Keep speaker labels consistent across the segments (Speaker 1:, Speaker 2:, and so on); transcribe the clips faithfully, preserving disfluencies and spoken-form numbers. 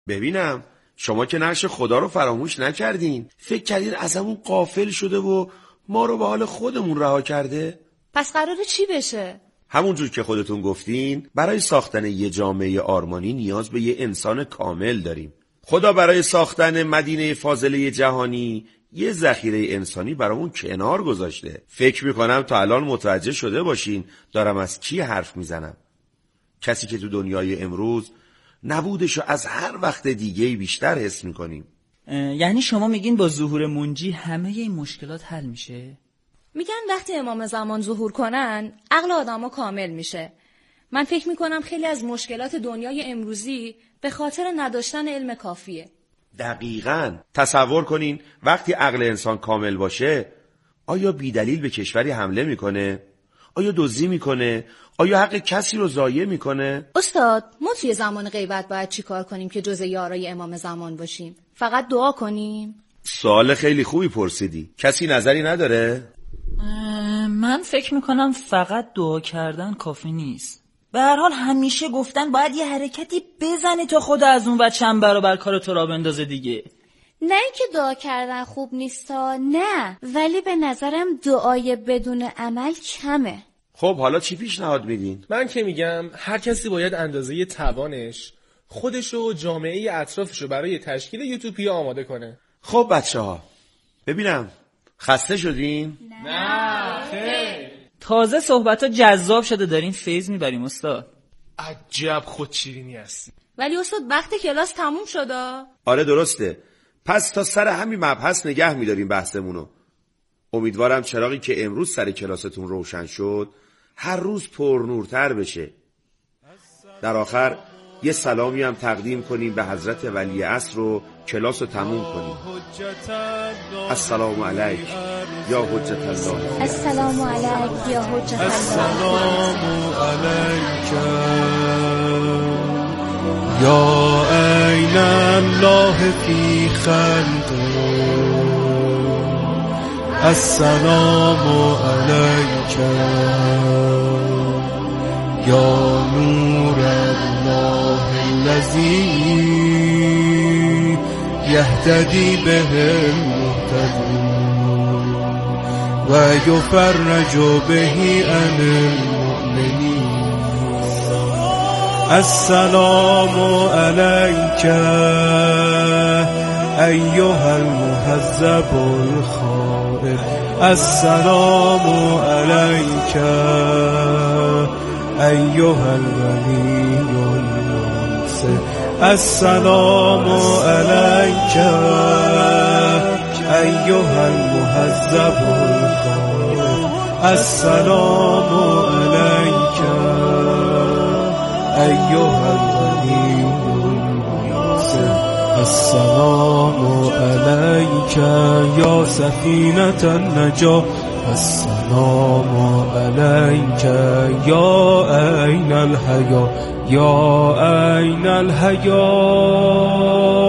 Speaker 1: ببینم شما که نقش خدا رو فراموش نکردین. فکر کردین ازمون غافل شده و ما رو به حال خودمون رها کرده؟
Speaker 2: پس قراره چی بشه؟
Speaker 1: همونجور که خودتون گفتین، برای ساختن یه جامعه آرمانی نیاز به یه انسان کامل داریم. خدا برای ساختن مدینه فاضله جهانی یه ذخیره انسانی برامون کنار گذاشته. فکر میکنم تا الان متوجه شده باشین دارم از کی حرف میزنم. کسی که تو دنیای امروز نبودشو از هر وقت دیگه بیشتر حس میکنیم.
Speaker 3: یعنی شما میگین با ظهور منجی همه این مشکلات حل میشه؟
Speaker 2: میگن وقتی امام زمان ظهور کنن عقل آدم‌ها کامل میشه. من فکر میکنم خیلی از مشکلات دنیای امروزی به خاطر نداشتن علم کافیه.
Speaker 1: دقیقاً. تصور کنین وقتی عقل انسان کامل باشه، آیا بیدلیل به کشوری حمله میکنه؟ آیا دزدی میکنه؟ آیا حق کسی رو ضایع میکنه؟
Speaker 2: استاد، ما توی زمان غیبت باید چی کار کنیم که جز یارای امام زمان باشیم؟ فقط دعا کنیم؟
Speaker 1: سوال خیلی خوبی پرسیدی. کسی نظری نداره؟
Speaker 3: من فکر میکنم فقط دعا کردن کافی نیست. به هر حال همیشه گفتن باید یه حرکتی بزنی تا خدا از اون و چند برابر کار تو را بندازه دیگه.
Speaker 2: نه اینکه دعا کردن خوب نیستا، نه، ولی به نظرم دعای بدون عمل کمه.
Speaker 1: خب حالا چی پیشنهاد میدین؟
Speaker 4: من که میگم هر کسی باید اندازه توانش خودشو و جامعه اطرافشو برای تشکیل یوتوپیا آماده کنه.
Speaker 1: خب بچه ها ببینم خسته شدین؟
Speaker 4: نه خیر.
Speaker 3: تازه صحبت ها جذاب شده دارین فیض میبریم استاد.
Speaker 4: عجب خود شیرینی هستی.
Speaker 2: ولی استاد وقت کلاس تموم شده.
Speaker 1: آره درسته. پس تا سر همین مبحث نگه میداریم بحثمونو. امیدوارم چراغی که امروز سر کلاستون روشن شد هر روز پرنورتر بشه. در آخر یه سلامی هم تقدیم کنیم به حضرت ولی عصر و کلاس رو تموم کنیم. السلام علیک یا حجت الله.
Speaker 2: السلام علیک یا حجت الله.
Speaker 5: السلام علیک یا عین الله فی خلقه. السلام علیک یا نور الله الذی یهتدی به المهتدون و یفرج به عن المؤمنین. السلام علیک ایها المهذب الخائف. السلام علیک ایها الولی المنصف. السلام علیک ایها المهذب الخائف. السلام علیک ایها الولی المنصف. السلام علیک یا سفینة النجاة. السلام علیک یا عین الحیا یا عین الحیا.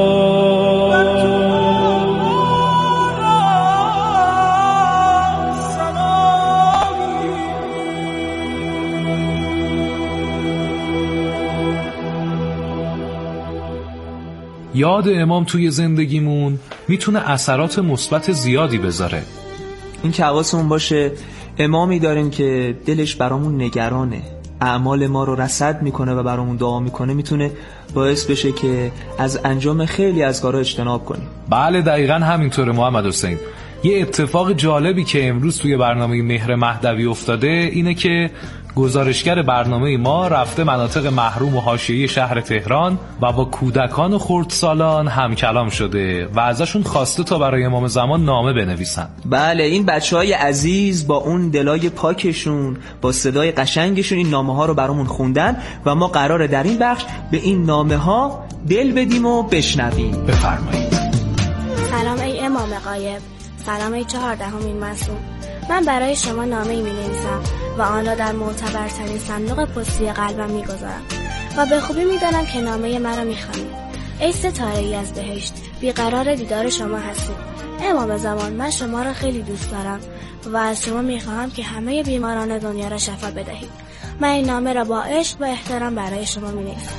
Speaker 6: یاد امام توی زندگیمون میتونه اثرات مثبت زیادی بذاره.
Speaker 7: این که حواسمون باشه امامی داریم که دلش برامون نگرانه، اعمال ما رو رصد میکنه و برامون دعا میکنه، میتونه باعث بشه که از انجام خیلی از کارها اجتناب کنیم.
Speaker 6: بله دقیقاً همینطوره محمد حسین. یه اتفاق جالبی که امروز توی برنامه مهر مهدوی افتاده اینه که گزارشگر برنامه ما رفته مناطق محروم و حاشیه‌ای شهر تهران و با کودکان و خردسالان همکلام شده و ازشون خواسته تا برای امام زمان نامه بنویسن.
Speaker 7: بله این بچه‌های عزیز با اون دلای پاکشون، با صدای قشنگشون این نامه ها رو برامون خوندن و ما قراره در این بخش به این نامه ها دل بدیم و بشنویم.
Speaker 6: بفرمایید.
Speaker 8: سلام ای امام غایب، سلام ای چهاردهمین معصوم. من برای شما نامه‌ای می‌نویسم و آن را در معتبرترین صندوق پستی قلبم می‌گذارم و به خوبی می‌دانم که نامه مرا می‌خوانید. ای ستاره‌ای از بهشت، بیقرار دیدار شما هستید. امام زمان، من شما را خیلی دوست دارم و از شما می‌خواهم که همه بیماران دنیا را شفا بدهید. من این نامه را با عشق و احترام برای شما می‌نویسم.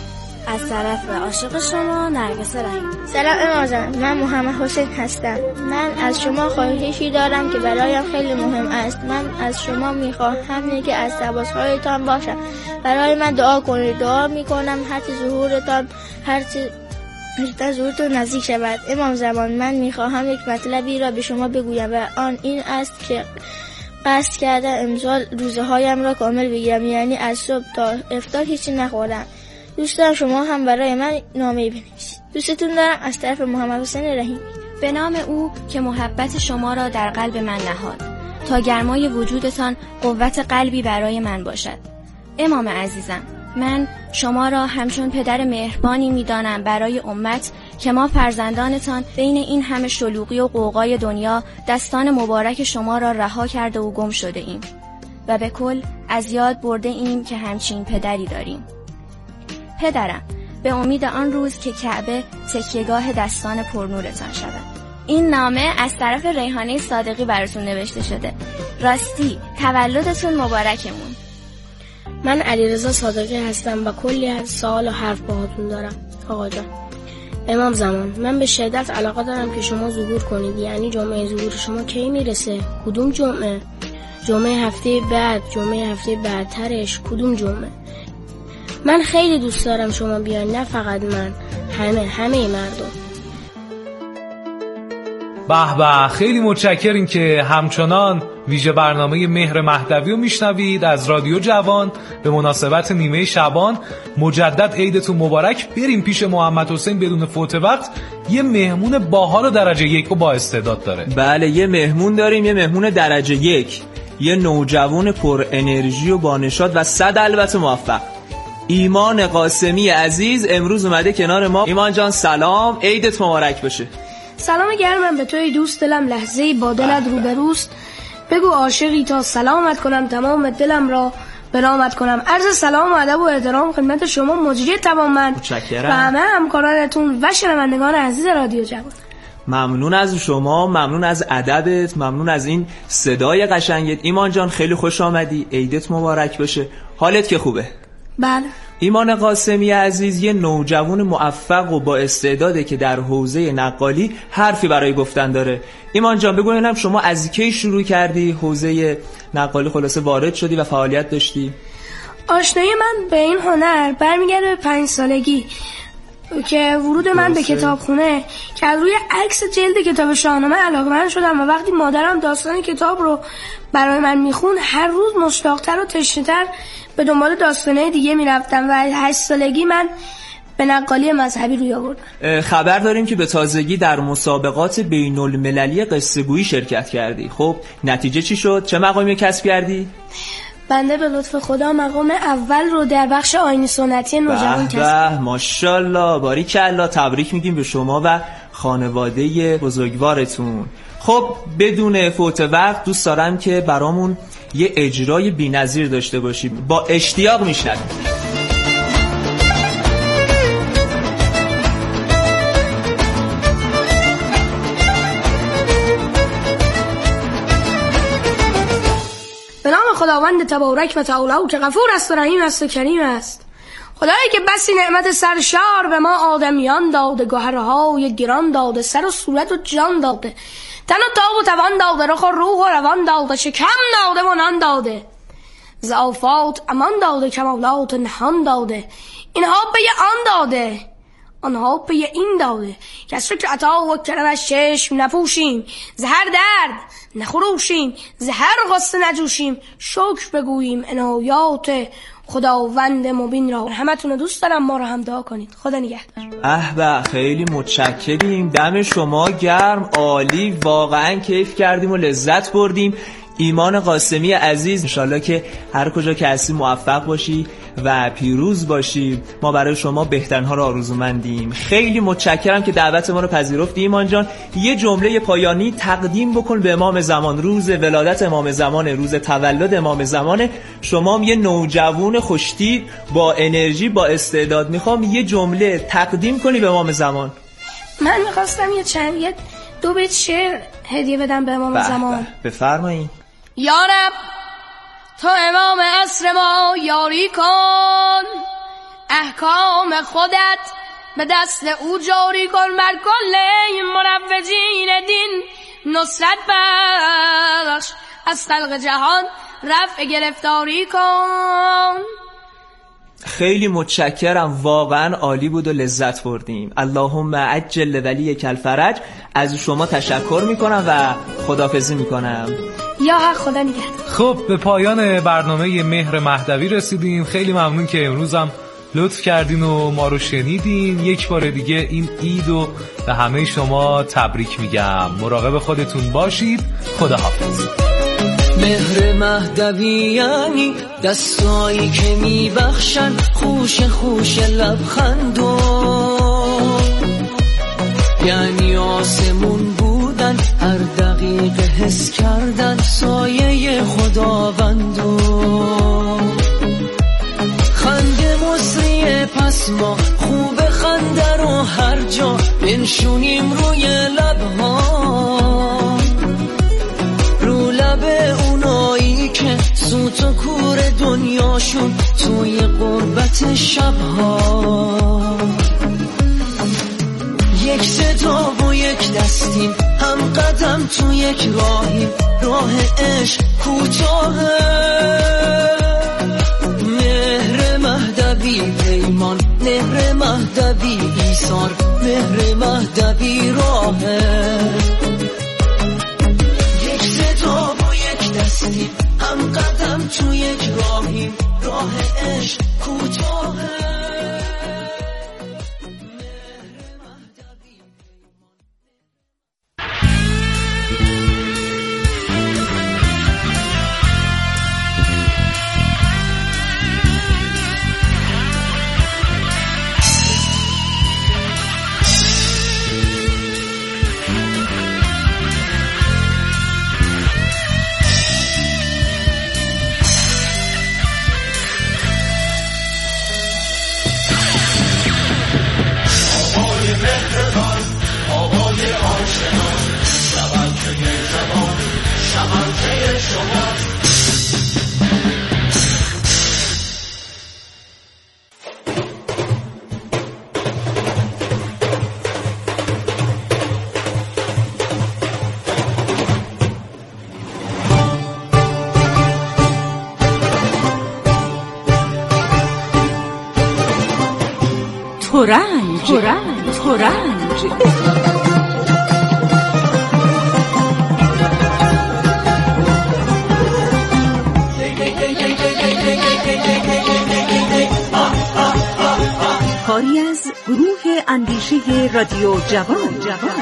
Speaker 8: از طرف عاشق شما نرگس رحیم.
Speaker 9: سلام امام زمان، من محمد حسین هستم. من از شما خواهشی دارم که برایم خیلی مهم است. من از شما میخواهم که از تباسهایتان باشم. برای من دعا کنید. دعا میکنم هرچی ظهورتان هرچی هرچی ظهورتان نزدیک شود. امام زمان، من میخواهم یک مطلبی را به شما بگویم و آن این است که قصد کردم امسال روزه هایم را کامل بگیرم، یعنی از صبح تا افطار هیچی نخورم. دوست دارم شما هم برای من نامه بنویسید. دوستتون دارم. از طرف محمد حسین رحیم.
Speaker 2: به نام او که محبت شما را در قلب من نهاد تا گرمای وجودتان قوت قلبی برای من باشد. امام عزیزم، من شما را همچون پدر مهربانی می‌دانم برای امت که ما فرزندانتان بین این همه شلوغی و غوغای دنیا دستان مبارک شما را رها کرده و گم شده ایم و به کل از یاد برده ایم که همچین پدری داریم. پدرم، به امید آن روز که کعبه تکیهگاه دستان پرنورتان شود. این نامه از طرف ریحانه صادقی براتون نوشته شده. راستی تولدتون مبارکمون.
Speaker 10: من علیرضا صادقی هستم و کلی از سوال و حرف باهاتون دارم. آقا جان، امام زمان، من به شدت علاقه دارم که شما ظهور کنید. یعنی جمعه ظهور شما کی میرسه؟ کدوم جمعه؟ جمعه هفته بعد؟ جمعه هفته بعدترش؟ کدوم جمعه؟ من خیلی دوست دارم شما بیان، نه فقط من، همه همه مردم.
Speaker 6: به به، خیلی متشکریم که همچنان ویژه برنامه مهر مهدوی رو میشنوید از رادیو جوان. به مناسبت نیمه شعبان مجدد عیدتون مبارک. بریم پیش محمد حسین بدون فوت وقت. یه مهمون باحال درجه یک و با استعداد داره.
Speaker 7: بله، یه مهمون داریم، یه مهمون درجه یک، یه نوجوان پر انرژی و با نشاط و صد البته موفق. ایمان قاسمی عزیز امروز اومده کنار ما. ایمان جان سلام، عیدت مبارک باشه.
Speaker 10: سلام گرمم به توی دوست دلم، لحظه‌ای با دلت روبروست. بگو عاشقی تا سلامت کنم، تمام دلم را برامت کنم. عرض سلام و ادب و احترام خدمت شما مجری توانمند و همه همکارانتون و شنوندگان عزیز رادیو جوان.
Speaker 7: ممنون از شما، ممنون از ادبت، ممنون از این صدای قشنگت. ایمان جان خیلی خوش آمدی، عیدت مبارک باشه. حالت که خوبه؟
Speaker 10: بله.
Speaker 7: ایمان قاسمی عزیز یه نوجوان موفق و با استعداده که در حوزه نقالی حرفی برای گفتن داره. ایمان جان بگو ببینم شما از کی شروع کردی حوزه نقالی خلاصه وارد شدی و فعالیت داشتی؟
Speaker 10: آشنایی من به این هنر برمیگرده به پنج سالگی که ورود من به کتابخونه که از روی عکس جلد کتاب شاهنامه علاقه‌مند شدم و وقتی مادرم داستان کتاب رو برای من میخون هر روز مشتاق‌تر و تشنه‌تر به دنبال داستان‌های دیگه میرفتم و از هشت سالگی من به نقالی مذهبی روی آوردم.
Speaker 7: خبر داریم که به تازگی در مسابقات بین المللی قصه گویی شرکت کردی. خب نتیجه چی شد؟ چه مقامی کسب کردی؟
Speaker 10: بنده به لطف خدا مقام اول رو در بخش آیین سنتی نوجوان کسب کردم.
Speaker 7: ماشاءالله، باریکالله، تبریک میگیم به شما و خانواده بزرگوارتون. خب بدون فوت وقت دوست دارم که برامون یه اجرای بی‌نظیر داشته باشیم. با اشتیاق میشنویم.
Speaker 10: به نام خداوند تبارک و تعالی که غفور است و رحیم است و کریم است. خدایی که بسی نعمت سرشار به ما آدمیان داده، گوهرهای گران داده، سر و صورت و جان داده، تن و تاب و توان داده، رخ و روح و روان داده، شکم داده و نان داده، ز آفات امان داده، کمالات نهان داده. اینها پی آن داده، آنها پی این داده، که از شکر عطا و کرمش چشم نپوشیم، ز هر درد نخروشیم، ز هر غصه نجوشیم، شکر بگوییم عنایات خداوند مبین را. همتون رو دوست دارم، ما رو هم دعا کنید. خدا نگهدار.
Speaker 7: اه به، خیلی متشکریم، دم شما گرم، عالی، واقعا کیف کردیم و لذت بردیم. ایمان قاسمی عزیز، انشالله که هر کجا که هستی موفق باشی و پیروز باشی. ما برای شما بهترین‌ها رو آرزومندیم. خیلی متشکرم که دعوت ما رو پذیرفتی. ایمان جان یه جمله پایانی تقدیم بکن به امام زمان. روز ولادت امام زمان، روز تولد امام زمان. شما هم یه نوجوان خوشتیپ با انرژی، با استعداد، میخوام یه جمله تقدیم کنی به امام زمان.
Speaker 10: من میخواستم یه چند یه دو بیت شعر هدیه بدم به امام
Speaker 7: بح
Speaker 10: زمان.
Speaker 7: بفرمایید.
Speaker 10: یا رب تو امام عصر ما یاری کن، احکام خودت به دست او جاری کن، بر کل مروجین دین نصرت بخش، از خلق جهان رفع گرفتاری کن.
Speaker 7: خیلی متشکرم، واقعا عالی بود و لذت بردیم. اللهم عجل ولیک الفرج. از شما تشکر میکنم و خداحافظی میکنم.
Speaker 10: یا حق، خدا نگهدار.
Speaker 6: خب به پایان برنامه مهر مهدوی رسیدیم. خیلی ممنون که امروزم لطف کردین و ما رو شنیدین. یک بار دیگه این عید و به همه شما تبریک میگم. مراقب خودتون باشید. خداحافظ.
Speaker 11: مهر مهدوی یعنی دستایی که میبخشن خوش خوش لبخندو، یعنی آسمون بودن هر دقیقه حس کردن سایه خداوندو، خنده مصری پس ما خوب خنده رو هر جا بنشونیم روی لبها، رو لب اونایی که سوت و کور دنیاشون توی غربت شبها، یک صدا و یک دستیم هم قدم تو یک راهیم، راه عشق کوتاهه، مهر مهدوی پیمان، مهر مهدوی ایثار، مهر مهدوی راهه، یک صدا و یک دستیم هم قدم تو یک راهیم، راه عشق کوتاهه.
Speaker 12: ترنج ترنج ترنج کاری از گروه اندیشه رادیو جوان.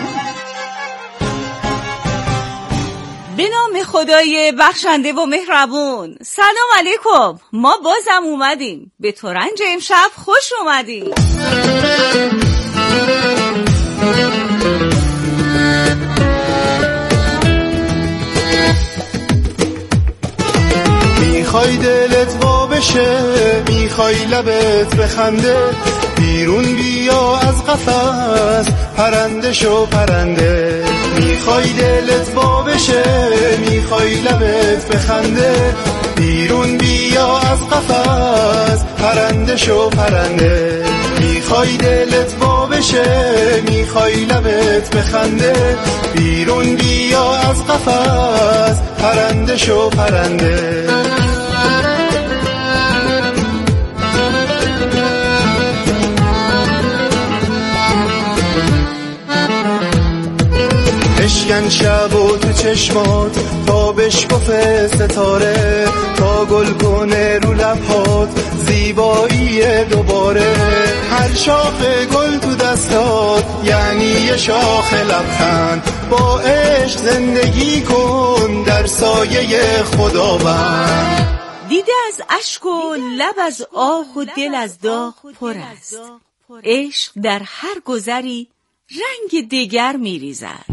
Speaker 12: به نام خدای بخشنده و مهربون. سلام علیکم، ما بازم اومدیم. به ترنج امشب خوش اومدیم.
Speaker 13: میخوای دلت وا بشه، میخوای لبت بخنده، بیرون بیا از قفس پرنده شو پرنده، میخوای دلت وا بشه، میخوای لبت بخنده، بیرون بیا از قفس پرنده شو پرنده، میخوای دلت وا بشه، میخوای لبت بخنده، بیرون بیا از قفس پرنده شو پرنده. اشکن شب و تو چشمات تا بشکفه ستاره، تا گل کنه رو لبهات زیبایی دوباره، هر شاخ گل تو دستات یعنی یه شاخ لبخند، با عشق زندگی کن در سایه خداوند.
Speaker 12: دیده از اشک و لب از آه و دل از داغ پر است، عشق در هر گذری رنگ دیگر می‌ریزد.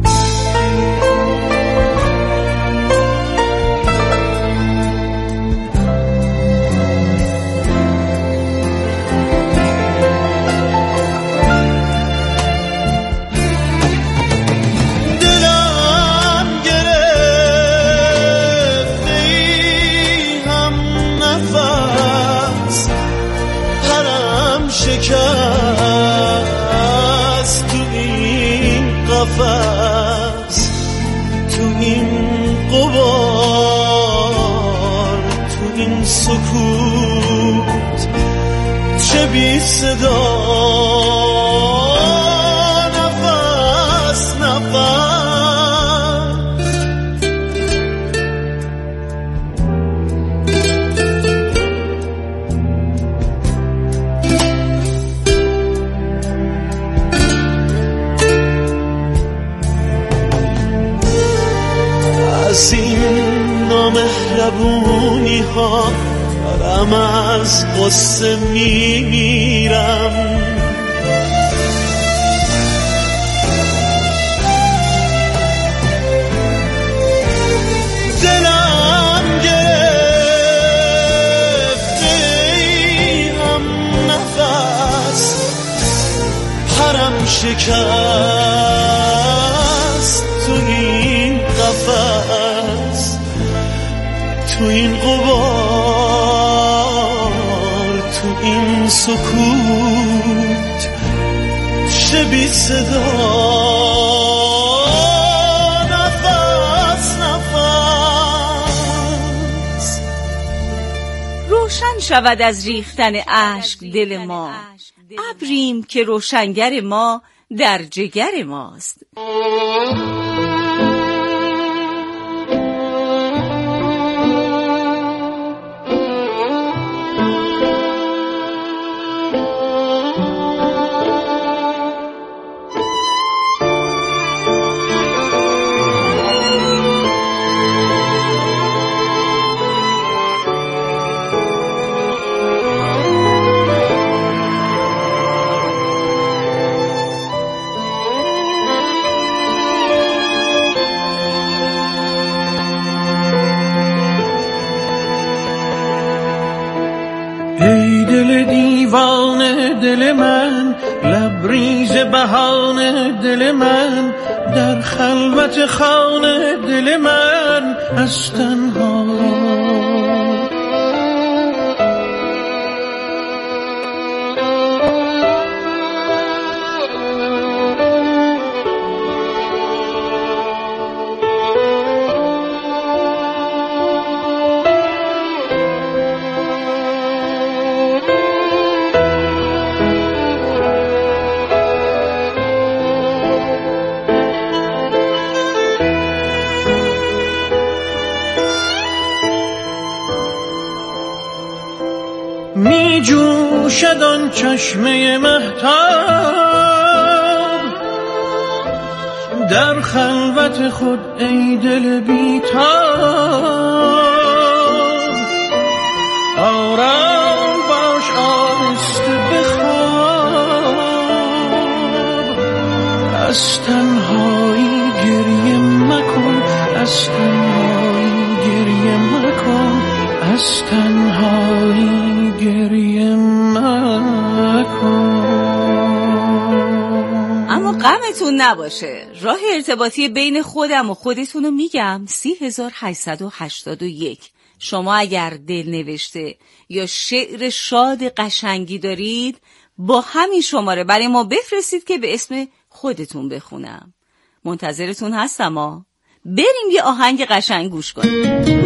Speaker 11: قفس، تو این غبار، تو این سکوت، چه بی صدا، نفس نفس. از این نامهربونی ها دارم از غصه میمیرم، دلم گرفته هم نفس، پرم شکست تو این قفس، تو این غبار، تو این سکوت، چه بی صدا، نفس نفس.
Speaker 12: روشن شود از ریختن اشک دل ما، ابریم که روشنگر ما در جگر ماست.
Speaker 11: ای دل دیوانه دل من، لبریز بهانه دل من، در خلوت خانه دل من از تنها. می جوشد آن چشمه مهتاب در خلوت خود ای دل بی‌تاب. آرام باش آرسته بخواب، از تنهایی گریه مکن، از تنهایی گریه مکن، از تنهایی گریه مکن.
Speaker 12: اما غمتون نباشه، راه ارتباطی بین خودم و خودتون رو میگم. سی هزار هشتصد و هشتاد و یک. شما اگر دل نوشته یا شعر شاد قشنگی دارید با همین شماره برای ما بفرستید که به اسم خودتون بخونم. منتظرتون هستم ها. بریم یه آهنگ قشنگ گوش کنیم.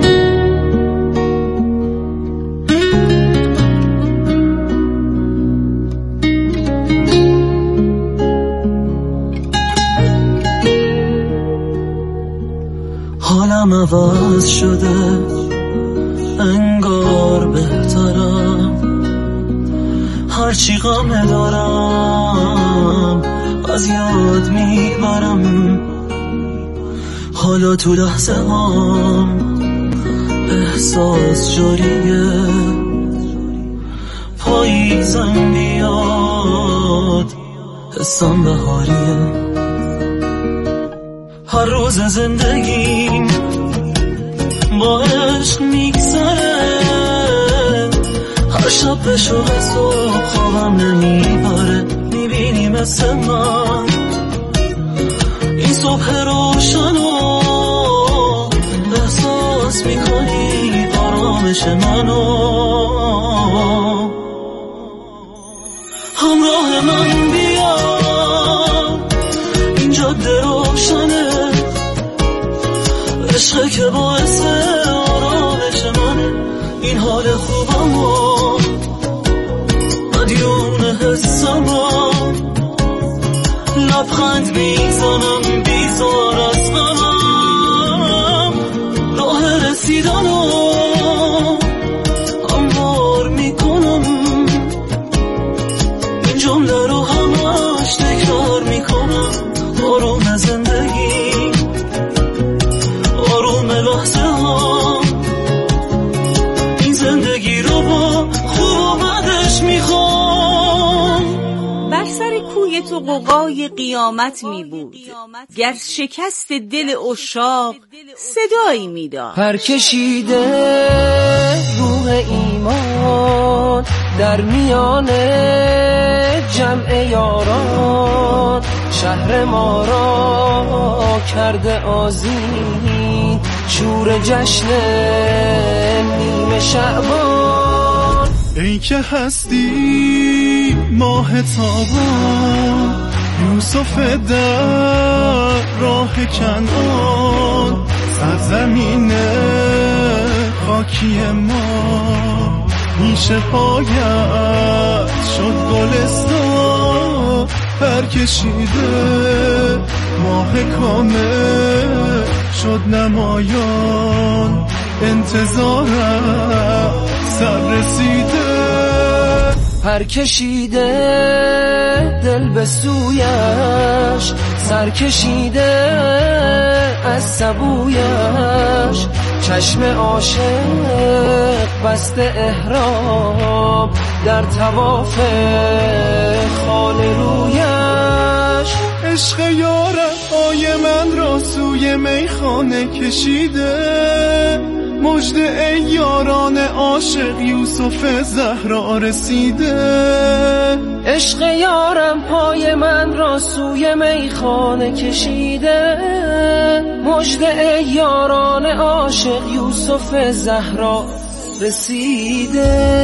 Speaker 11: حالم عوض شده انگار بهترم، هرچی غم دارم از یاد میبرم. حالا تو لحظه هم احساس جاریه، پاییزم بیاد حسم بهاریه. هر روز زندگیم با عشق میگذره، هر شب به شوق صبح خوابم نمیبره. میبینی مثل من این صبح روشنو، احساس میکنی آرامش منو. همراه من بیا این جاده رو عشقه که باعث آرامش منه، این حال خوبمو مدیون حسمو، لبخند میزنم بیزار از غمم، راه رسیدنو هموار میکنم، این جمله رو همش تکرار میکنم، آروم زندگی آروم لحظه ها، این زندگی رو با خوبش میخوام.
Speaker 12: بر سر کوی تو قوقای قیامت می بود، گر شکست دل عشاق صدایی میداد.
Speaker 11: پرکشیده روح ایمان در میان جمع یاران، شهر ما را کرده آذین، شور جشن نیمه شعبان.
Speaker 13: ای که هستی ماه تابان، یوسف در راه کنعان، سرزمین خاکی ما، میشه پایت شد گلستان، پرکشیده ماه کامل شد نمایان، انتظارم سر رسیده.
Speaker 11: پرکشیده دل به سویش، سر کشیده از سبویش، چشم عاشق بسته احرام در طواف خانه رویش.
Speaker 13: عشق یارم پای من را سوی میخانه کشیده، مژده ای یاران عاشق یوسف زهرا رسیده.
Speaker 11: عشق یارم پای من را سوی میخانه کشیده، مژده ای یاران عاشق یوسف زهرا رسیده.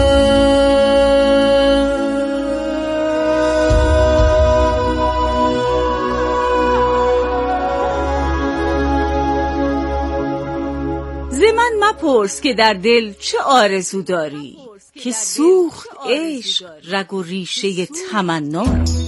Speaker 12: من مپرس که در دل چه آرزو داری، که سوخت عشق رگ و ریشه تمنا.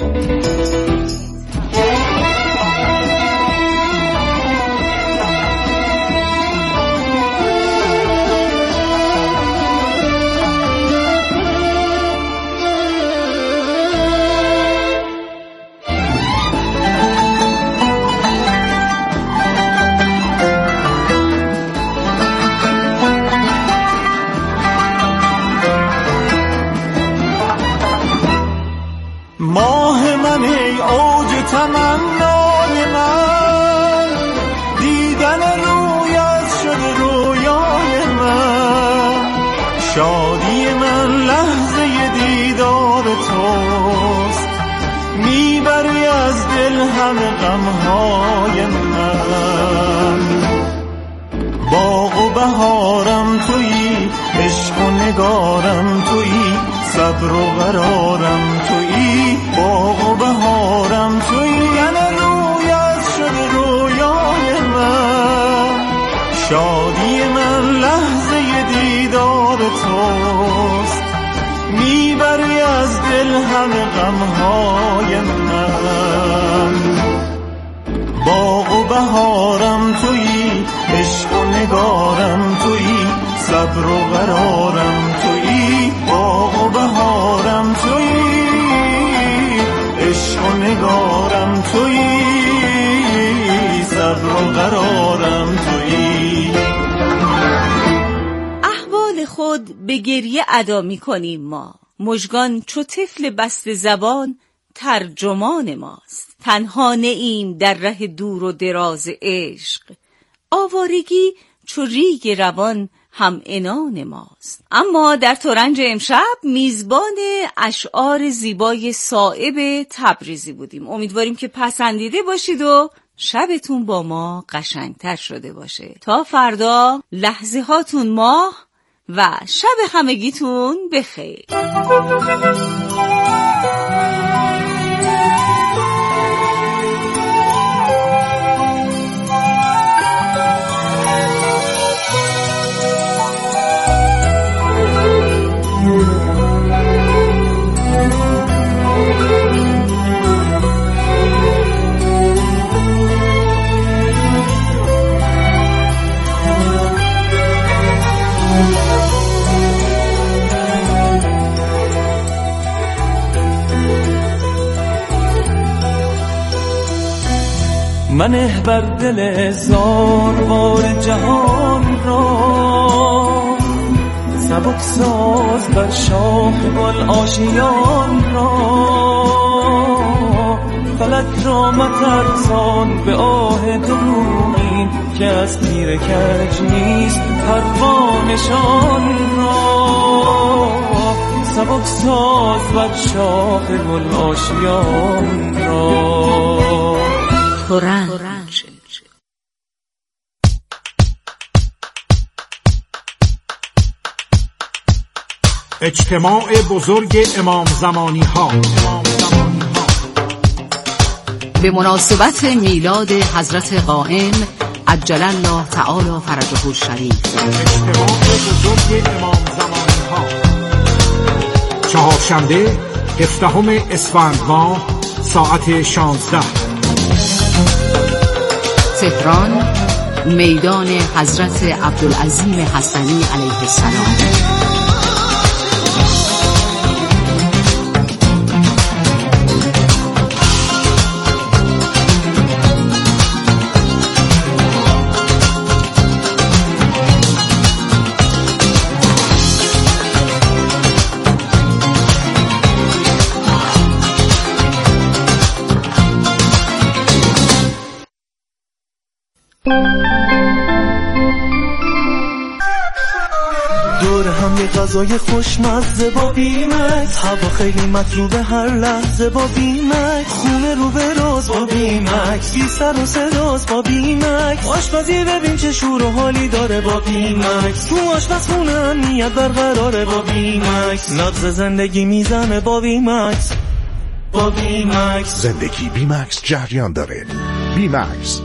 Speaker 13: ماه من ای اوج تمنای من، دیدن رویت شده رویای من، شادی من لحظه دیدار توست، میبری از دل همه غمهای من. باغ و بهارم تویی، عشق و نگارم تویی، صبر و قرارم تویی، باغ و بهارم تویی، یعنی رویت شده رویای من، شادی من لحظه دیدار توست، میبری از دل همه غمهای من. باغ و بهارم تویی، عشق و نگارم تویی، صبر و قرارم تویی، باغ و بهارم تویی، عشق و نگارم تویی، صبر و قرارم تویی.
Speaker 12: احوال خود به گریه ادا می کنیم ما، مژگان چو طفل بسته زبان ترجمان ماست. تنها نیم در ره دور و دراز عشق، آوارگی چو ریگ روان هم عنان ماست. اما در ترنج امشب میزبان اشعار زیبای صائب تبریزی بودیم. امیدواریم که پسندیده باشید و شبتون با ما قشنگتر شده باشه. تا فردا لحظه هاتون ماه و شب همگیتون بخیر.
Speaker 5: منه بر دل زاروار جهان را، سبک ساز بر شاخ گل آشیان را، فلک را مترسان به آه دروغین که از تیر کج نیست پروانشان را، سبک ساز بر شاخ گل آشیان را.
Speaker 12: ترنج
Speaker 14: اجتماع بزرگ امام زمانی ها
Speaker 12: به مناسبت میلاد حضرت قائم عجل الله تعالی فرجه الشریف.
Speaker 14: اجتماع بزرگ امام زمانی ها چهارشنبه هفدهم اسفند ماه ساعت شانزده،
Speaker 12: تهران، میدان حضرت عبدالعظیم حسنی علیه السلام.
Speaker 13: دور هم یه غذای خوشمزه با بیمکس، هوا خیلی مطلوبه هر لحظه با بیمکس، خونه رو به راز با بیمکس، بی سر و صداست با بیمکس، آشپزی ببین چه شور و حالی داره با بیمکس، تو آشپزخونه امنیت برقراره با بیمکس، نبض زندگی میزنه با بیمکس، با بیمکس
Speaker 15: زندگی بیمکس جریان داره. بیمکس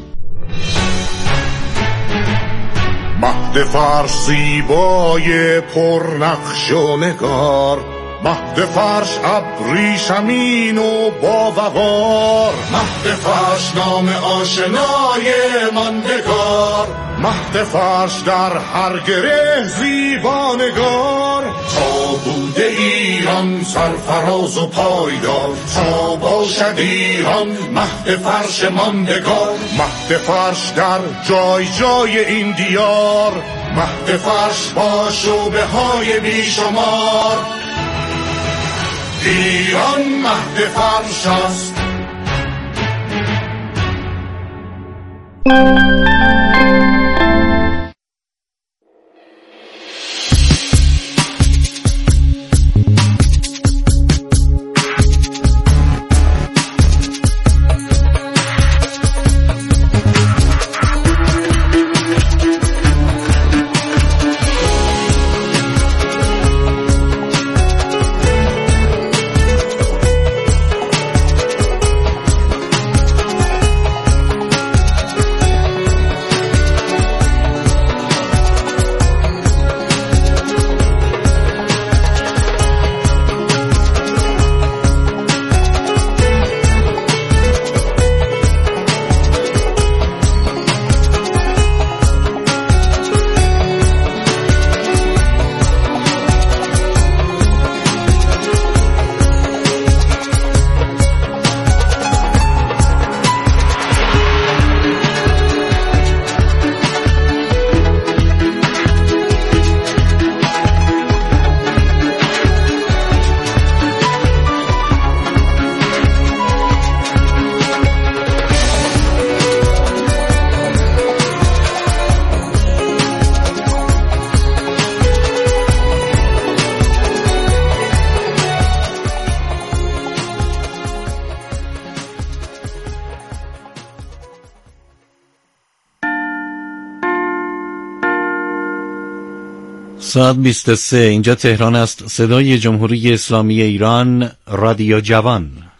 Speaker 15: مهد فرش زیبای پرنقش و نگار، مهد فرش ابریشمین و با وقار، مهد فرش نام آشنای ماندگار، مهد فرش در هر گره زیبانگار، تا بوده ایران سرفراز و پایدار، تا باشد ایران مهد فرش ماندگار، مهد فرش در جای جای این دیار، مهد فرش با شعبه های بیشمار، ایران مهد فرش است.
Speaker 16: ساعت بیست و سه اینجا تهران است. صدای جمهوری اسلامی ایران، رادیو جوان.